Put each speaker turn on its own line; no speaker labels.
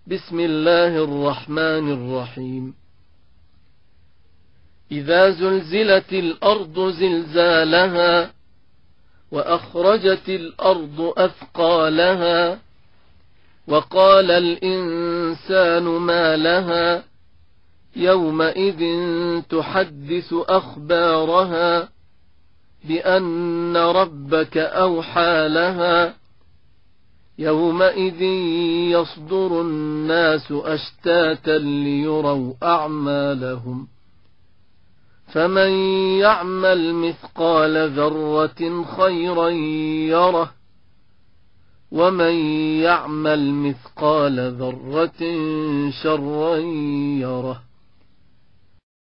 بسم الله الرحمن الرحيم. إذا زلزلت الأرض زلزالها وأخرجت الأرض أثقالها وقال الإنسان ما لها يومئذ تحدث أخبارها بأن ربك أوحى لها يومئذ يصدر الناس أشتاتا ليروا أعمالهم فمن يعمل مثقال ذرة خيرا يره ومن يعمل مثقال ذرة شرا يره.